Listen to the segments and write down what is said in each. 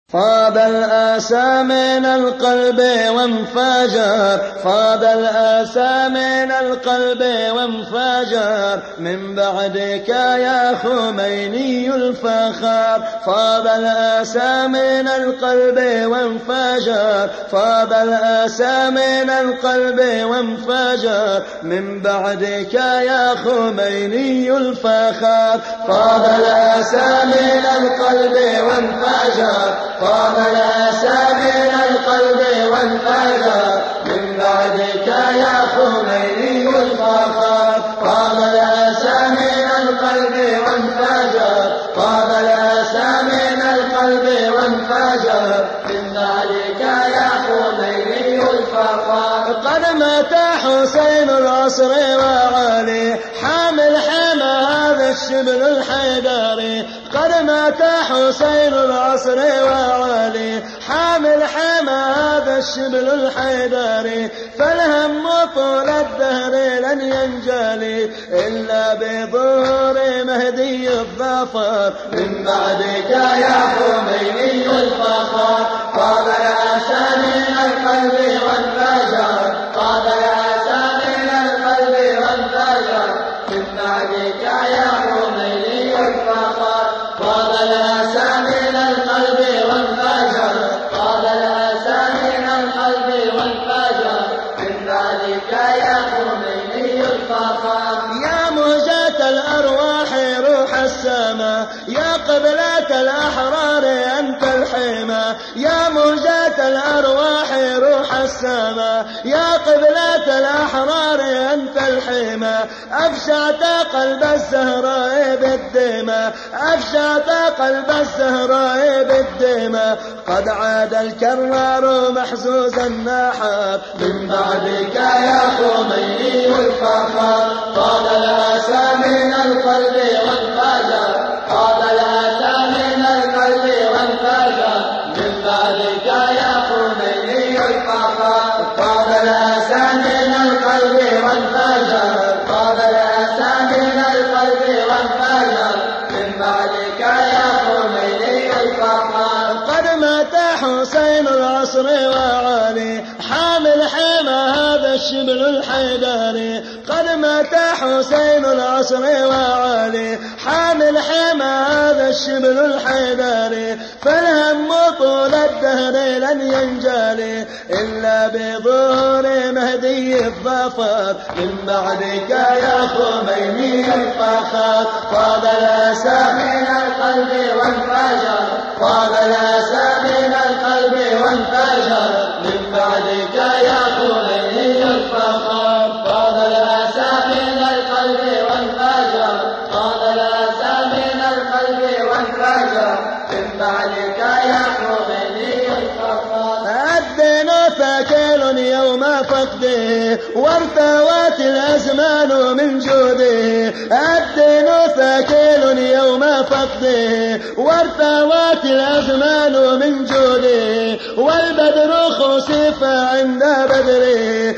فاض الآسى من القلب وانفجر، فاض الآسى من القلب وانفجر من بعدك يا خميني الفخر. فاض الآسى من القلب وانفجر، فاض الآسى من القلب وانفجر من بعدك يا خميني الفخر. فاض الآسى من القلب وانفجر، فاض الآسى من القلب وانفجر من بعدك يا خميني الفخر. فاض الآسى من القلب وانفجر، فاض الآسى من القلب وانفجر من بعدك يا خميني الفخر. قد مات حسين العصر وعلي حامل حمى هذا الشبل الحيدري. قد مات حسين العصر وعلي حامل حمى هذا الشبل الحيدري. فالهم طول الدهر لن ينجلي إلا بظهور مهدي الظفر من بعدك يا خميني الفخر. فاض الآسى من القلب وانفجر، فاض الآسى من القلب وانفجر من بعدك يا خميني الفخر. فاض الآسى من القلب وانفجر، فاض الآسى من القلب وانفجر من بعدك يا خميني الفخر. يا مهجة الأرواح روح السماء، يا قبلة الأحرار أنت الحمى. يا مهجة الأرواح روح السماء، يا قبلة الأحرار أنت الحمى. أفشعت قلب الزهراء بالدماء، أفشعت قلب الزهراء بالدماء. قد عاد الكرار محزوزا ناحا من بعدك يا خميني الفخر. فاض الآسى من القلب وانفجر، فاض الآسى من القلب وانفجر من بعدك يا خميني الفخر. فاض الآسى من القلب وانفجر، فاض الآسى من القلب وانفجر من بعدك يا خميني الفخر. قد مات حسين العصر وعلي حامل حمى هذا الشبل الحيدري. قد مات حسين العصر وعلي حامل حمى هذا الشبل الحيدري. فالهم طول الدهر لن ينجلي إلا بظهور مهدي الظفر من بعدك يا خميني الفخر. فاض الآسى من القلب وانفجر، فاض الآسى من القلب وانفجر من بعدك يا خميني الفخر. فاض الآسى من القلب وانفجر، فاض الآسى من القلب وانفجر من بعدك يا خميني الفخر. الدين ثقيل يوم فقده وارتوت الأزمان من جوده. الدين ثقيل يوم فقده وارتوت الأزمان من جوده. والبدر خسف عند بدره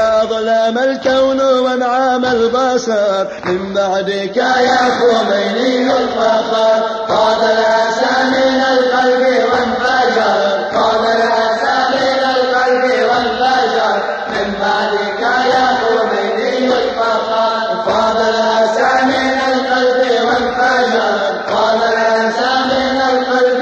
وأظلم الكون وانعام البصر من بعدك يا خميني الفخر. فاض الآسى من القلب وانفجر، فاض الآسى من القلب وانفجر من بعدك يا خميني الفخر. فاض الآسى من القلب وانفجر، فاض الآسى من القلب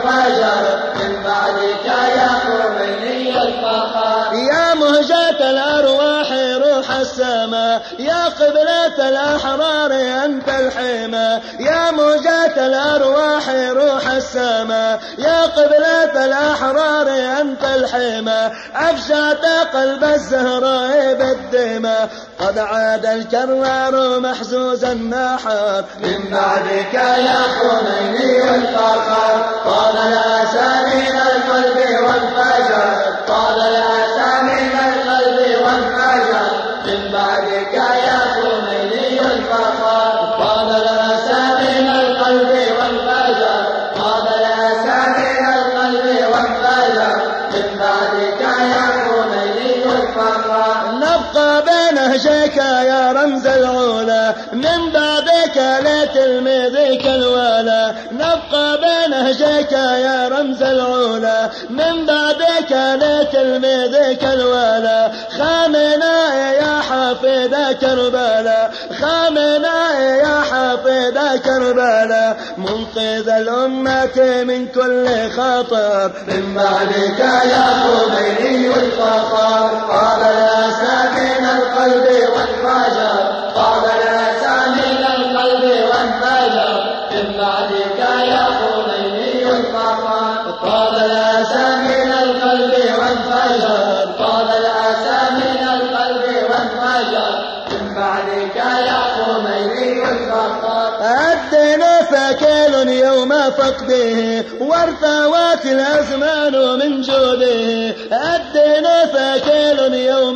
وانفجر من بعدك يا خميني الفخر. يا مهجة الأرواح روح السماء، يا قبلة الأحرار أنت الحمى. يا مهجة الأرواح روح السماء، يا قبلة الأحرار أنت الحمى. أفشعت قلب الزهراء بالدماء. قد عاد الكرار محزوزا ناحا من بعدك يا خميني الفخر. فاض الآسى من القلب وانفجر، فاض الآسى من القلب وانفجر من بعدك يا خميني الفخر. فاض الآسى من القلب وانفجر، فاض الآسى من القلب وانفجر من بعدك يا خميني الفخر. نبقى بنهجك يا رمز العلا من بعدك بعدك لتلميذك الولا نبقى بنهجك يا رمز العلا من بعدك لتلميذك الولا خامنائي يا حافظ كربلاء خامنائي يا حافظ كربلاء منقذ الأمة من كل خطر من بعدك يا خميني الفخر قاد الأسى من القلب والفجر قاد الأسى من القلب والفجر من بعدك يا خميني الفخر قاد الأسى من القلب والفجر قاد الأسى من القلب والفجر من بعدك يا خميني الفخر الدين ثقيل يوم فقده وارتوت الأزمان من جوده الدين ثقيل يوم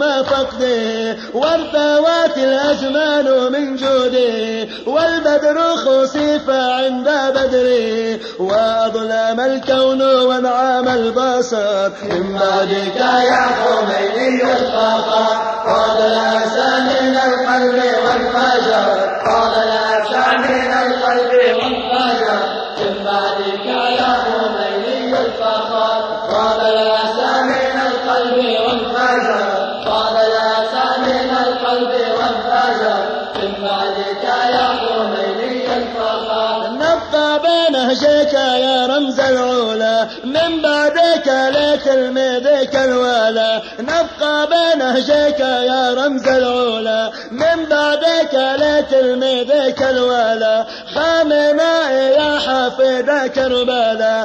فقده وارتوت الأزمان من جوده والبدر خسف عند بدره وأظلم الكون وانعام البصر من بعدك يا خميني الفخر قاد الأسى من القلب والفجر قاد الأسى من القلب والفجر من بعدك يا خميني الفخر قاد الأسى من القلب والفجر قاد الأسى من القلب والفجر من بعدك يا خميني الفخر نبقى بنهجك يا رمز العلا من بعدك لتلميذك الولا نبقى بنهجك يا رمز العلا من بعدك لتلميذك الولا خامنائي يا حافظ كربلاء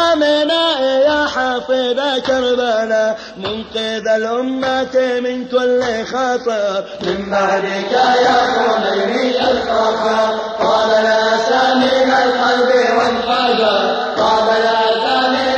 خامنائي يا حافظ كربلاء منقذ الأمة من كل خطر من بعدك يا خميني الفخر قاد الأسى من القلب والفجر قاد الأسى من